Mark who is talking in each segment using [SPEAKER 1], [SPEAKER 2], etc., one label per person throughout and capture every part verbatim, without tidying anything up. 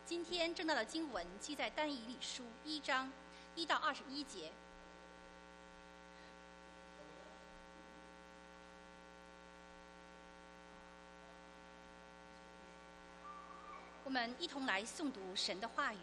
[SPEAKER 1] 今天正道的经文记在但以理书一章一到二十一节。我们一同来诵读神的话语。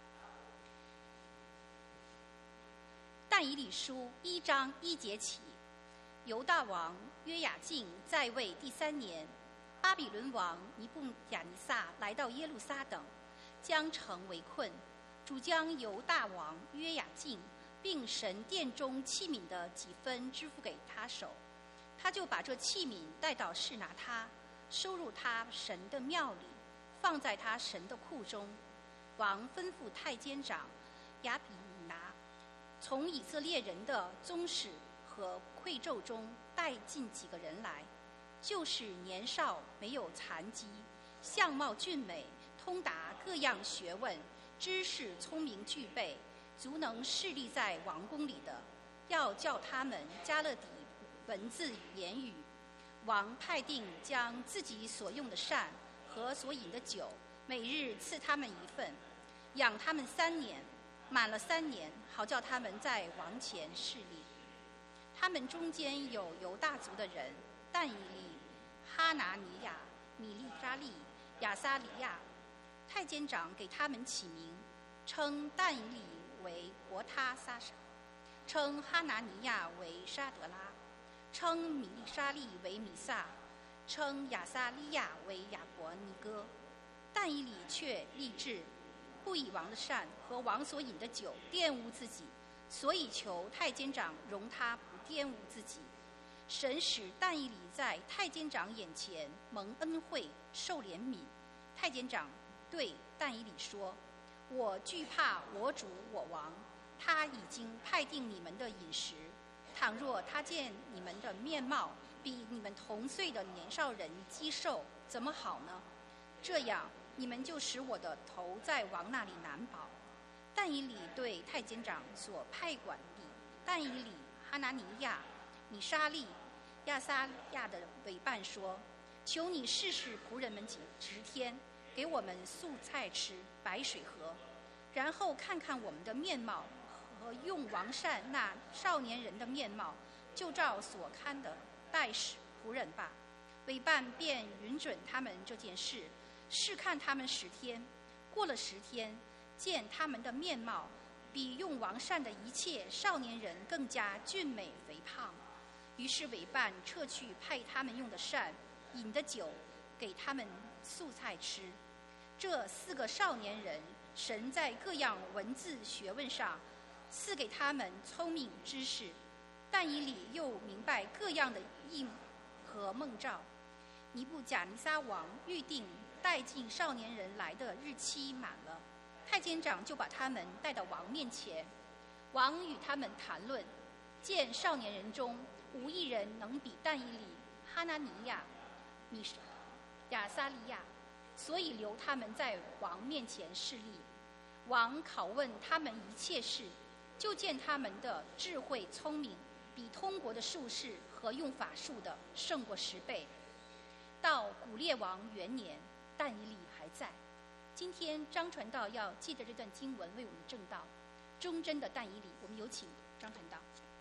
[SPEAKER 1] 但以理书一章一节起，犹大王约雅敬在位第三年，巴比伦王尼布甲尼撒来到耶路撒冷，将城围困。主将犹大王约雅敬并神殿中器皿的几分支付给他手，他就把这器皿带到示拿他，收入他神的庙里，放在他神的库中。王吩咐太监长亚比拿从以色列人的宗室和会众中带进几个人来，就是年少没有残疾，相貌俊美，通达各样学问，知识聪明具备，足能侍立在王宫里的，要叫他们加勒底文字言语。王派定将自己所用的膳和所饮的酒，每日赐他们一份，养他们三年，满了三年，好叫他们在王前侍立。他们中间有犹大族的人，但以理、哈拿尼亚、米利沙利、亚撒里亚。太监长给他们起名，称但以理为伯他撒撒，称哈拿尼亚为沙德拉，称米利沙利为米撒，称亚撒利亚为亚伯尼哥。但以理却立志，不以王的膳和王所饮的酒玷污自己，所以求太监长容他不玷污自己。神使但以理在太监长眼前蒙恩惠，受怜悯。太监长对但以理说：我惧怕我主我王，他已经派定你们的饮食。倘若他见你们的面貌比你们同岁的年少人肌瘦，怎么好呢？这样你们就使我的头在王那里难保。但以理对太监长所派管理但以理、哈拿尼亚、米沙利、亚撒亚的委办说：求你试试仆人们几十天，给我们素菜吃，白水喝，然后看看我们的面貌和用王膳那少年人的面貌，就照所看的待使仆人吧。委办便允准他们这件事，试看他们十天。过了十天，见他们的面貌比用王膳的一切少年人更加俊美肥胖，于是委办撤去派他们用的膳、饮的酒，给他们素菜吃。这四个少年人，神在各样文字学问上赐给他们聪明知识，但以理又明白各样的意和梦兆。尼布甲尼撒王预定带进少年人来的日期满了，太监长就把他们带到王面前。王与他们谈论，见少年人中无一人能比但以理、哈拿尼亚、米亚撒利亚，所以留他们在王面前侍立。王拷问他们一切事，就见他们的智慧聪明，比通国的术士和用法术的胜过十倍。到古列王元年，但以理还在。今天张传道要借着这段经文为我们证道忠贞的但以理。我们有请张传道。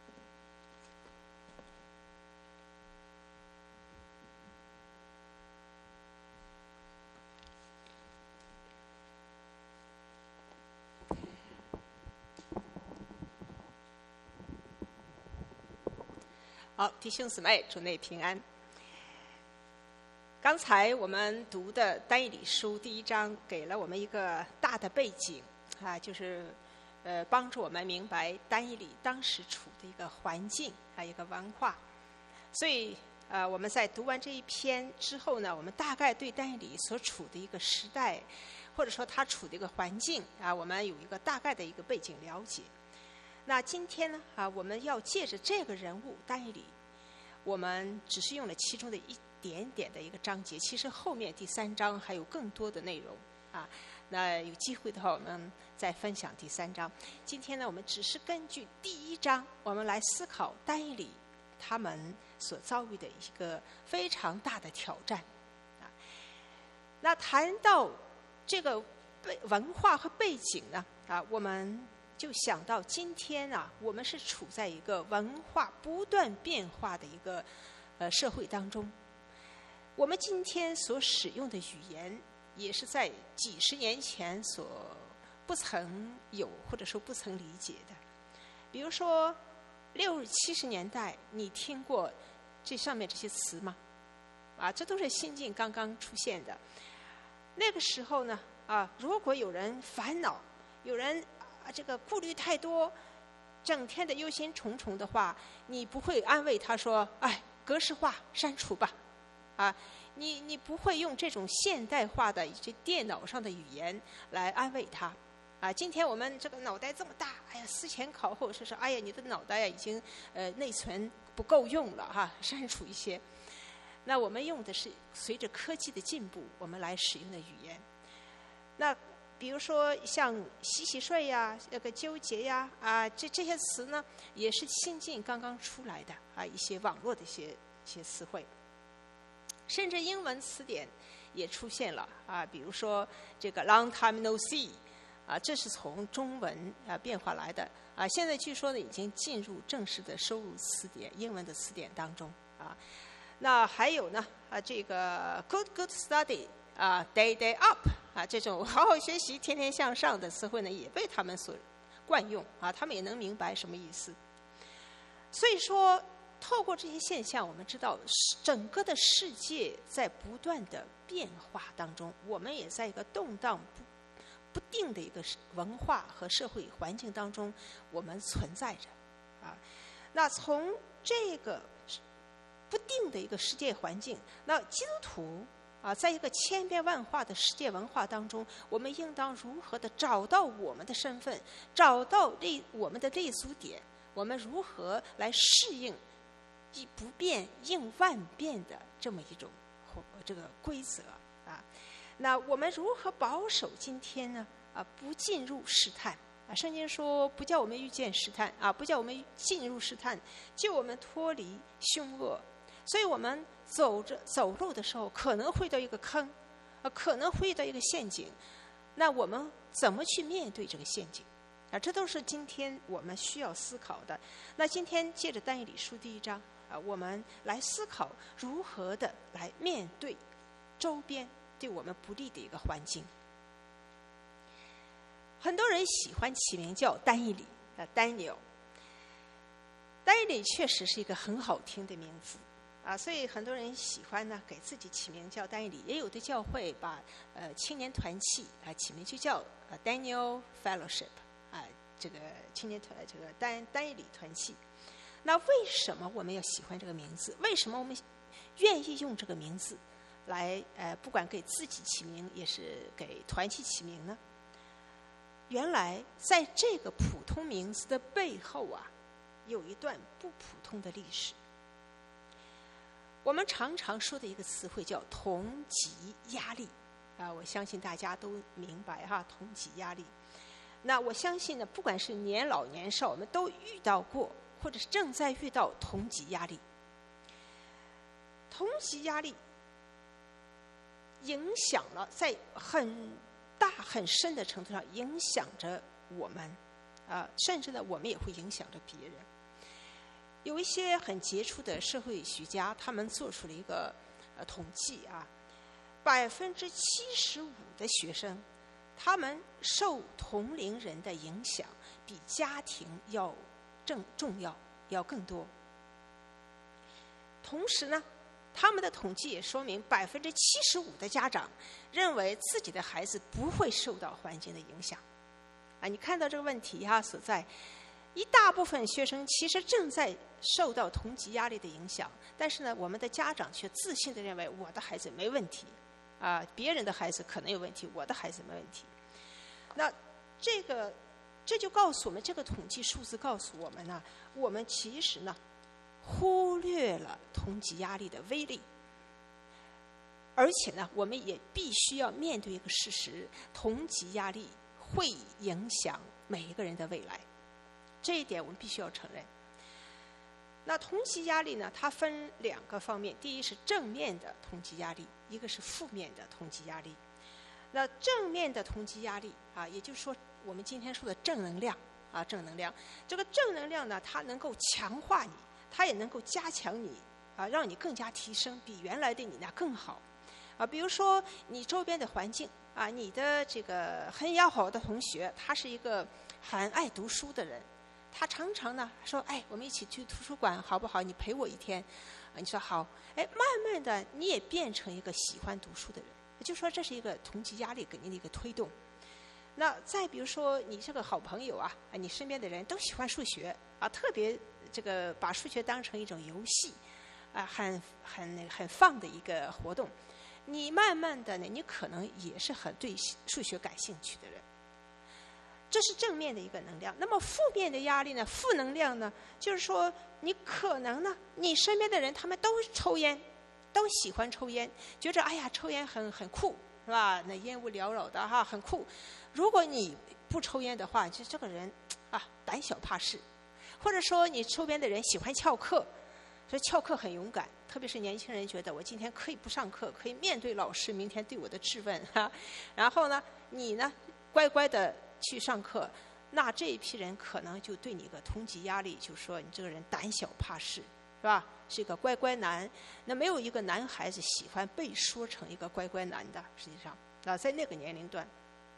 [SPEAKER 2] 好，弟兄姊妹，主内平安。刚才我们读的但以理书第一章给了我们一个大的背景啊，就是呃帮助我们明白但以理当时处的一个环境还有一个文化。所以呃我们在读完这一篇之后呢，我们大概对但以理所处的一个时代，或者说他处的一个环境啊，我们有一个大概的一个背景了解。那今天呢啊，我们要借着这个人物但以理，我们只是用了其中的一点点的一个章节，其实后面第三章还有更多的内容啊。那有机会的话，我们再分享第三章。今天呢，我们只是根据第一章，我们来思考但以理他们所遭遇的一个非常大的挑战啊。那谈到这个背文化和背景呢，啊，我们就想到今天啊，我们是处在一个文化不断变化的一个呃社会当中。我们今天所使用的语言，也是在几十年前所不曾有或者说不曾理解的。比如说六七十年代，你听过这上面这些词吗？啊，这都是新近刚刚出现的。那个时候呢，啊，如果有人烦恼，有人啊这个顾虑太多，整天的忧心忡忡的话，你不会安慰他说：“哎，格式化删除吧。”啊，你你不会用这种现代化的这电脑上的语言来安慰他。啊，今天我们这个脑袋这么大，哎呀，思前考后，说是哎呀，你的脑袋呀已经呃内存不够用了哈，删除一些。那我们用的是随着科技的进步，我们来使用的语言。那比如说像洗洗睡呀、那个纠结呀，啊，这这些词呢，也是新近刚刚出来的啊，一些网络的一些一些词汇。甚至英文词典也出现了啊，比如说这个 long time no see 啊，这是从中文啊变化来的啊，现在据说呢已经进入正式的收入词典英文的词典当中啊。那还有呢啊，这个 good good study 啊 day day up 啊，这种好好学习天天向上的词汇呢也被他们所惯用啊，他们也能明白什么意思。所以说透过这些现象，我们知道整个的世界在不断的变化当中，我们也在一个动荡不不定的一个文化和社会环境当中，我们存在着啊。那从这个不定的一个世界环境，那基督徒啊，在一个千变万化的世界文化当中，我们应当如何的找到我们的身份，找到立我们的立足点，我们如何来适应以不变应万变的这么一种这个规则啊？那我们如何保守今天呢？啊，不进入试探啊！圣经说不叫我们遇见试探啊，不叫我们进入试探，救我们脱离凶恶。所以我们走着走路的时候，可能会到一个坑，啊，可能会到一个陷阱。那我们怎么去面对这个陷阱？啊，这都是今天我们需要思考的。那今天借着但以理书第一章啊，我们来思考如何的来面对周边对我们不利的一个环境。很多人喜欢起名叫但以理啊 ，Daniel。但以理确实是一个很好听的名字。啊，所以很多人喜欢呢，给自己起名叫但以理，也有的教会把呃青年团契啊起名就叫呃 Daniel Fellowship 啊，这个青年团这个但但以理团契。那为什么我们要喜欢这个名字？为什么我们愿意用这个名字来呃不管给自己起名，也是给团契起名呢？原来在这个普通名字的背后啊，有一段不普通的历史。我们常常说的一个词汇叫同级压力啊，我相信大家都明白哈，同级压力。那我相信呢，不管是年老年少，我们都遇到过，或者是正在遇到同级压力。同级压力影响了，在很大很深的程度上影响着我们啊，甚至呢，我们也会影响着别人。有一些很杰出的社会学家，他们做出了一个呃统计啊，百分之七十五的学生，他们受同龄人的影响比家庭要正重要，要更多。同时呢，他们的统计也说明，百分之七十五的家长认为自己的孩子不会受到环境的影响。啊，你看到这个问题哈、啊、所在。一大部分学生其实正在受到同级压力的影响，但是呢，我们的家长却自信地认为我的孩子没问题，啊，别人的孩子可能有问题，我的孩子没问题。那这个这就告诉我们，这个统计数字告诉我们呢，我们其实呢忽略了同级压力的威力，而且呢，我们也必须要面对一个事实：同级压力会影响每一个人的未来。这一点我们必须要承认。那同级压力呢，它分两个方面，第一是正面的同级压力，一个是负面的同级压力。 那正面的同极压力啊，也就是说我们今天说的正能量啊，正能量，这个正能量呢，它能够强化你，它也能够加强你啊，让你更加提升，比原来的你呢更好啊。比如说你周边的环境啊，你的这个很要好的同学，他是一个很爱读书的人，他常常呢说，哎，我们一起去图书馆好不好？你陪我一天啊，你说好，哎，慢慢的你也变成一个喜欢读书的人。就说这是一个同级压力给你的一个推动。那再比如说你这个好朋友啊，你身边的人都喜欢数学啊，特别这个把数学当成一种游戏啊，很很很放的一个活动。你慢慢的呢，你可能也是很对数学感兴趣的人。这是正面的一个能量。那么负面的压力呢，负能量呢，就是说你可能呢，你身边的人他们都抽烟。都喜欢抽烟，觉着哎呀，抽烟很很酷，是吧？那烟雾缭绕的哈，很酷。如果你不抽烟的话，就这个人啊，胆小怕事。或者说你周边的人喜欢翘课，所以翘课很勇敢。特别是年轻人觉得我今天可以不上课，可以面对老师明天对我的质问哈。然后呢，你呢乖乖的去上课，那这一批人可能就对你一个同级压力，就说你这个人胆小怕事。是吧？是一个乖乖男，那没有一个男孩子喜欢被说成一个乖乖男的。实际上，啊，在那个年龄段，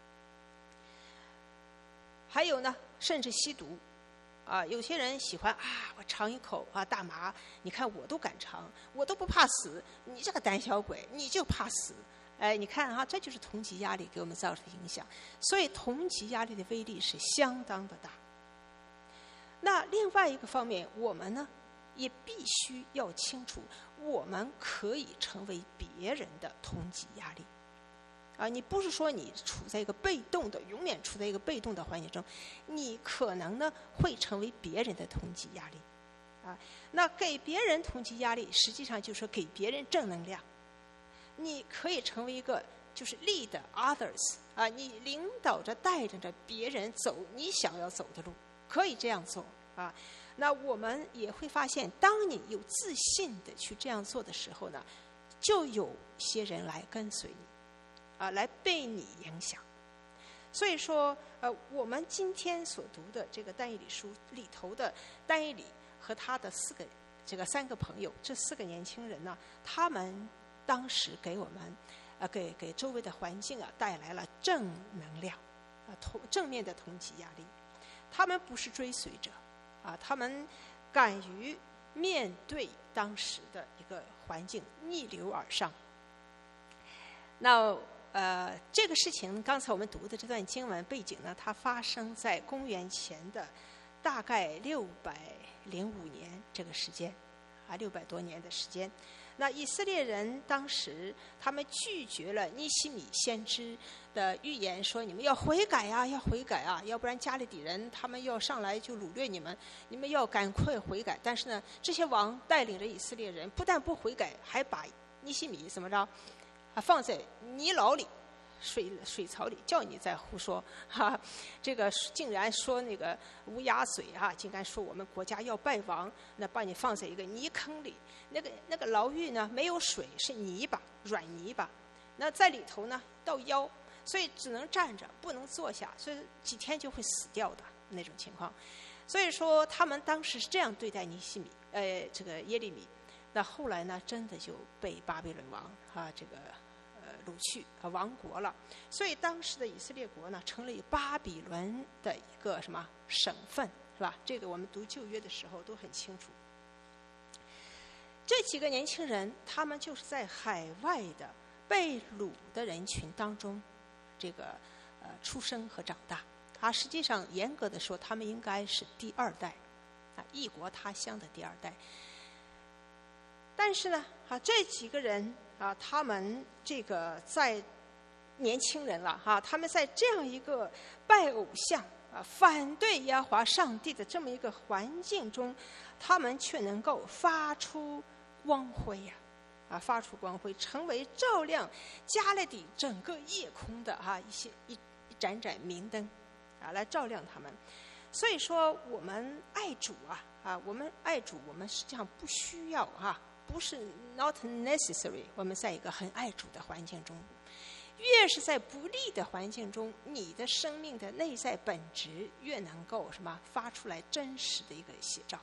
[SPEAKER 2] 还有呢，甚至吸毒，啊，有些人喜欢啊，我尝一口啊大麻，你看我都敢尝，我都不怕死，你这个胆小鬼，你就怕死。哎，你看哈、啊，这就是同级压力给我们造成的影响。所以，同级压力的威力是相当的大。那另外一个方面，我们呢？也必须要清楚，我们可以成为别人的同级压力啊！你不是说你处在一个被动的，永远处在一个被动的环境中，你可能呢会成为别人的同级压力啊。那给别人同级压力，实际上就是说给别人正能量。你可以成为一个就是 lead others 啊，你领导着带领着别人走你想要走的路，可以这样做啊。那我们也会发现，当你有自信的去这样做的时候呢，就有些人来跟随你，啊，来被你影响。所以说，呃，我们今天所读的这个但以理书里头的但以理和他的四个这个三个朋友，这四个年轻人呢，他们当时给我们，呃，给给周围的环境啊带来了正能量，啊，同正面的同级压力。他们不是追随者。啊，他们敢于面对当时的一个环境，逆流而上。那呃，这个事情刚才我们读的这段经文背景呢，它发生在公元前的大概六百零五年这个时间，啊，六百多年的时间。那以色列人当时他们拒绝了尼希米先知的预言，说你们要悔改啊，要悔改啊，要不然加利底人他们要上来就掳掠你们，你们要赶快悔改。但是呢，这些王带领着以色列人不但不悔改，还把尼希米怎么着啊放在泥牢里。水水槽里叫你在胡说哈，这个竟然说那个乌鸦嘴哈，竟然说我们国家要败亡，那把你放在一个泥坑里，那个那个牢狱呢没有水，是泥巴软泥巴，那在里头呢到腰，所以只能站着不能坐下，所以几天就会死掉的那种情况。所以说他们当时是这样对待尼希米，呃，这个耶利米。那后来呢，真的就被巴比伦王啊这个。掳去啊，亡国了。所以当时的以色列国呢，成了巴比伦的一个什么省份，是吧？这个我们读旧约的时候都很清楚。这几个年轻人，他们就是在海外的被掳的人群当中，这个呃出生和长大。啊，实际上严格的说，他们应该是第二代啊，异国他乡的第二代。但是呢，啊，这几个人。啊，他们这个在年轻人了哈、啊，他们在这样一个拜偶像啊、反对耶和华上帝的这么一个环境中，他们却能够发出光辉呀、啊，啊，发出光辉，成为照亮加勒底整个夜空的哈、啊、一些一一盏盏明灯，啊，来照亮他们。所以说，我们爱主啊啊，我们爱主，我们实际上不需要哈、啊。不是 not necessary， 我们在一个很爱主的环境中， 越是在不利的环境中，你的生命的内在本质越能够什么发出来真实的一个写照。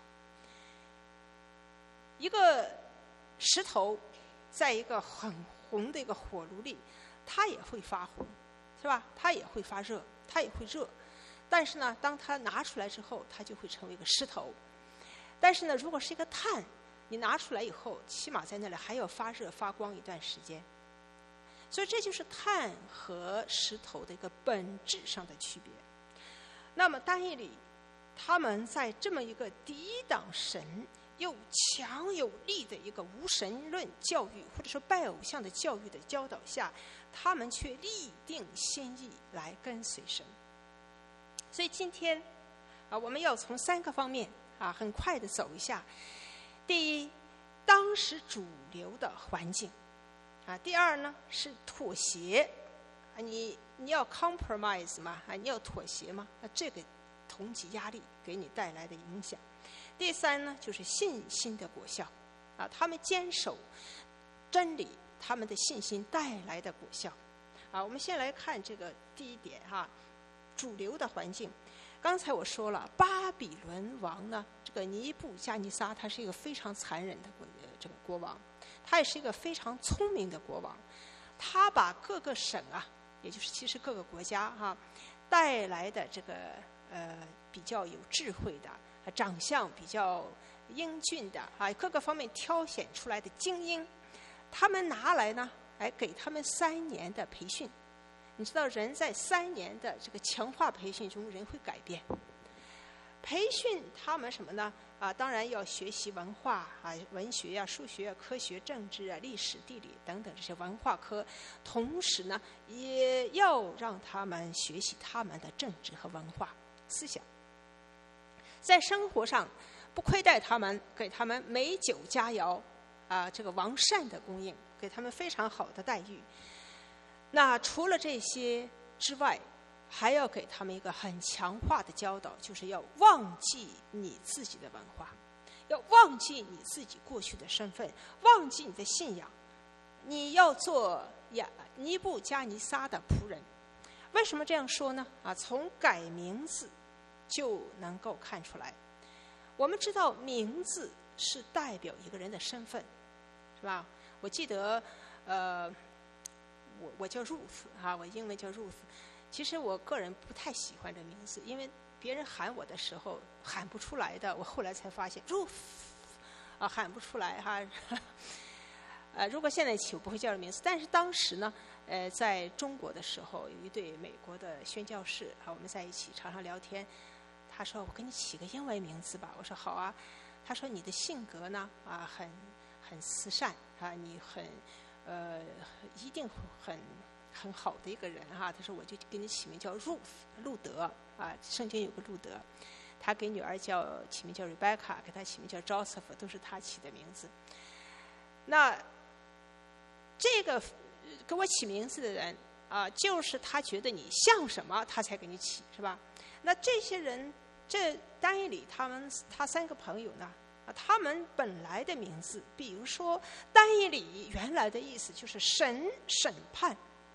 [SPEAKER 2] 一个石头在一个很红的一个火炉里，它也会发红，是吧？它也会发热，它也会热。但是呢，当它拿出来之后，它就会成为一个石头。但是呢，如果是一个碳，你拿出来以后，起码在那里还要发热发光一段时间。所以这就是碳和石头的一个本质上的区别。那么但以理他们在这么一个抵挡神又强有力的一个无神论教育，或者说拜偶像的教育的教导下，他们却立定心意来跟随神。所以今天啊，我们要从三个方面啊，很快的走一下。第一，当时主流的环境啊；第二呢是妥协啊，你你要 compromise 嘛啊，你要妥协嘛，那这个同级压力给你带来的影响。第三呢就是信心的果效啊，他们坚守真理，他们的信心带来的果效啊。我们先来看这个第一点哈，主流的环境。刚才我说了，巴比伦王呢，这个尼布加尼撒，他是一个非常残忍的国这个国王，他也是一个非常聪明的国王。他把各个省啊，也就是其实各个国家哈、啊，带来的这个呃比较有智慧的、长相比较英俊的啊，各个方面挑选出来的精英，他们拿来呢，哎，给他们三年的培训。你知道，人在三年的这个强化培训中，人会改变。培训他们什么呢？啊，当然要学习文化啊，文学啊、数学啊、科学、政治啊、历史、地理等等这些文化科。同时呢，也要让他们学习他们的政治和文化思想。在生活上不亏待他们，给他们美酒佳肴啊，这个王膳的供应，给他们非常好的待遇。那除了这些之外，还要给他们一个很强化的教导，就是要忘记你自己的文化，要忘记你自己过去的身份，忘记你的信仰。你要做亚尼布加尼撒的仆人。为什么这样说呢？啊，从改名字就能够看出来。我们知道名字是代表一个人的身份，是吧？我记得呃我我叫 Ruth 啊，我英文叫 Ruth。其实我个人不太喜欢这名字，因为别人喊我的时候喊不出来的。我后来才发现 Ruth 啊，喊不出来哈。呃，如果现在起我不会叫这名字，但是当时呢，呃，在中国的时候，有一对美国的宣教士啊，我们在一起常常聊天。他说：“我给你起个英文名字吧。”我说：“好啊。”他说：“你的性格呢啊，很很慈善啊，你很。”呃，一定很很好的一个人哈、啊。他说，我就给你起名叫 Ruth 路德啊，圣经有个路德。他给女儿叫起名叫 Rebecca， 给他起名叫 Joseph， 都是他起的名字。那这个给我起名字的人啊，就是他觉得你像什么，他才给你起，是吧？那这些人，这但以理他们他三个朋友呢？他们本来的名字，比如说但以理原来的意思就是神审判，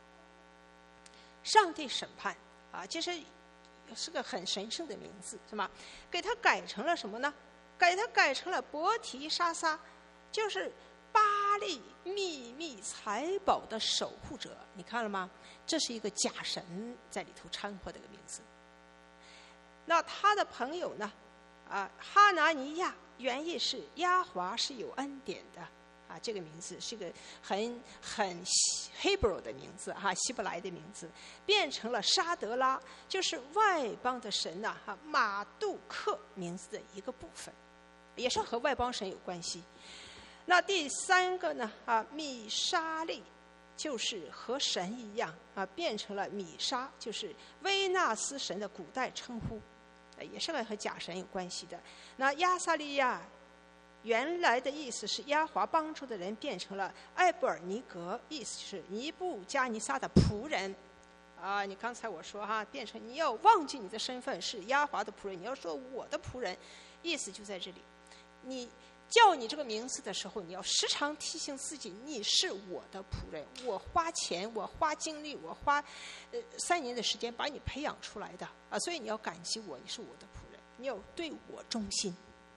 [SPEAKER 2] 上帝审判啊，这是是个很神圣的名字，是吗？给他改成了什么呢？给他改成了伯提沙撒，就是巴力秘密财宝的守护者。你看了吗？这是一个假神在里头掺和的一个名字。那他的朋友呢？啊，哈拿尼亚。原意是亚华是有恩典的啊，这个名字是个很很 Hebrew 的名字哈、啊，希伯来的名字，变成了沙德拉，就是外邦的神呐、啊、哈马杜克名字的一个部分，也是和外邦神有关系。那第三个呢啊，米沙利就是和神一样啊，变成了米沙，就是维纳斯神的古代称呼。也是个和假神有关系的。那亚撒利亚原来的意思是亚华帮助的人，变成了艾布尔尼格，意思是尼布加尼撒的仆人啊。你刚才我说哈，变成你要忘记你的身份是亚华的仆人，你要说我的仆人，意思就在这里。你叫你这个名字的时候，你要时常提醒自己，你是我的仆人，我花钱，我花精力，我花呃三年的时间把你培养出来的啊，所以你要感激我，你是我的仆人，你要对我忠心。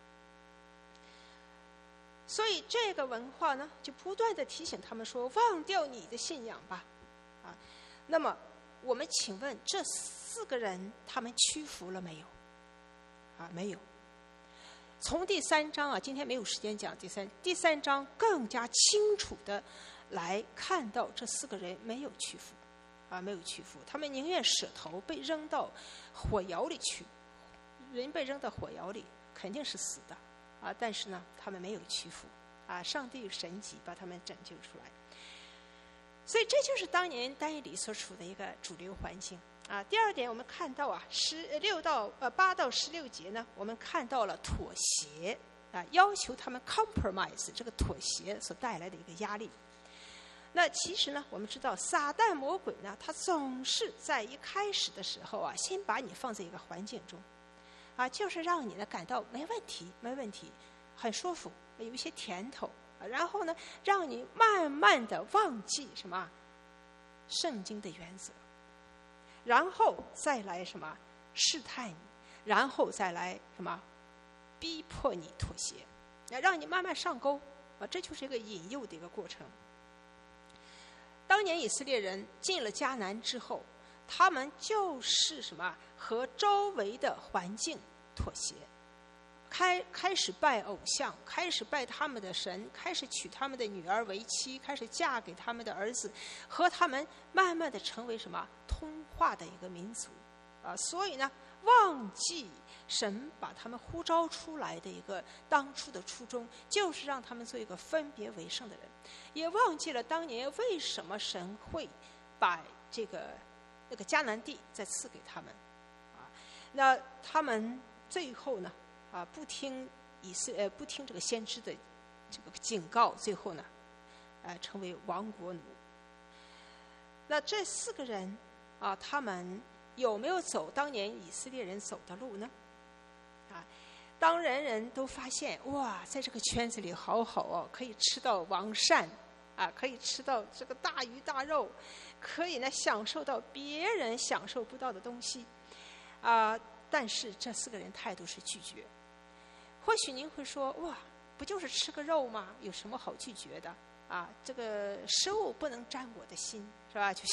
[SPEAKER 2] 所以这个文化呢，就不断的提醒他们说，忘掉你的信仰吧，啊，那么我们请问这四个人他们屈服了没有？啊，没有。从第三章啊，今天没有时间讲第三第三章更加清楚的来看到这四个人没有屈服，啊，没有屈服，他们宁愿舍头被扔到火窑里去，人被扔到火窑里肯定是死的。啊，但是呢，他们没有屈服，啊，上帝有神迹把他们拯救出来，所以这就是当年但以理所处的一个主流环境啊。第二点，我们看到啊，十六到呃八到十六节呢，我们看到了妥协啊，要求他们 compromise 这个妥协所带来的一个压力。那其实呢，我们知道撒旦魔鬼呢，他总是在一开始的时候啊，先把你放在一个环境中。啊，就是让你呢感到没问题，没问题，很舒服，有一些甜头，啊、然后呢，让你慢慢的忘记什么圣经的原则，然后再来什么试探你，然后再来什么逼迫你妥协，让你慢慢上钩，啊，这就是一个引诱的一个过程。当年以色列人进了迦南之后，他们就是什么和周围的环境妥协，开开始拜偶像，开始拜他们的神，开始娶他们的女儿为妻，开始嫁给他们的儿子，和他们慢慢的成为什么通化的一个民族啊！所以呢，忘记神把他们呼召出来的一个当初的初衷，就是让他们做一个分别为圣的人，也忘记了当年为什么神会把这个那个迦南地再赐给他们，啊，那他们最后呢，啊，不听以色呃不听这个先知的这个警告，最后呢，呃，成为亡国奴。那这四个人啊，他们有没有走当年以色列人走的路呢？啊，当人人都发现哇，在这个圈子里好好哦，可以吃到王膳，啊，可以吃到这个大鱼大肉。可以呢，享受到别人享受不到的东西，啊、呃！但是这四个人态度是拒绝。或许您会说，哇，不就是吃个肉吗？有什么好拒绝的？啊，这个食物不能沾我的心，是吧？就